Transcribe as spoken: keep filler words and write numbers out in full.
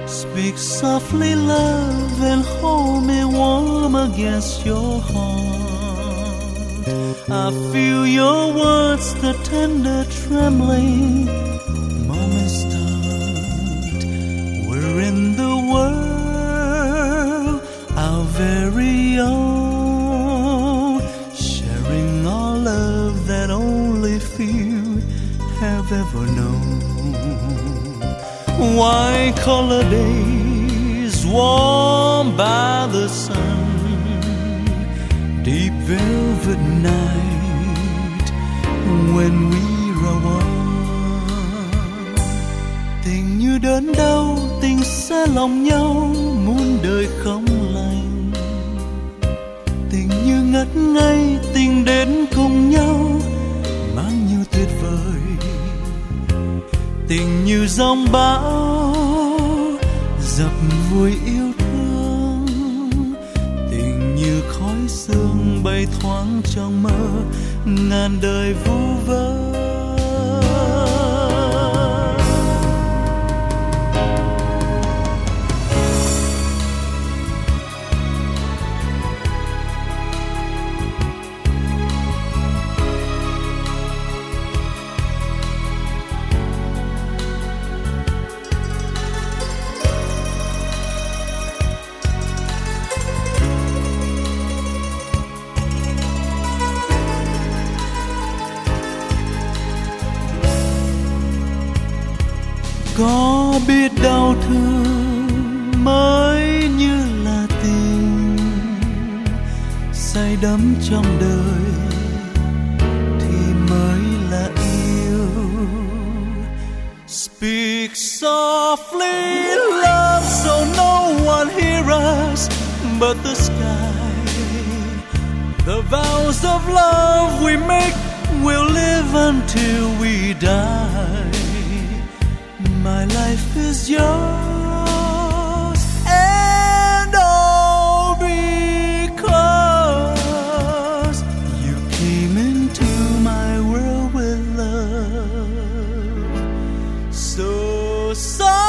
Speak softly, love, and hold me warm against your heart. I feel your words, the tender trembling moments start. We're in the world, our very own, sharing our love that only few have ever known. White collar days warmed by the sun, deep velvet night when we are one. Tình như đớn đau, tình xa lòng nhau muôn đời không lành. Tình như ngất ngây, tình đến cùng nhau mang nhiều tuyệt vời. Tình như giông bão dập vùi yêu thương, tình như khói sương bay thoáng trong mơ ngàn đời vu vơ. Có biết đau thương mới như là tình, say đắm trong đời thì mới là yêu. Speak softly, love, so no one hear us but the sky. The vows of love we make will live until we die. My life is yours, and all because you came into my world with love. So sorry.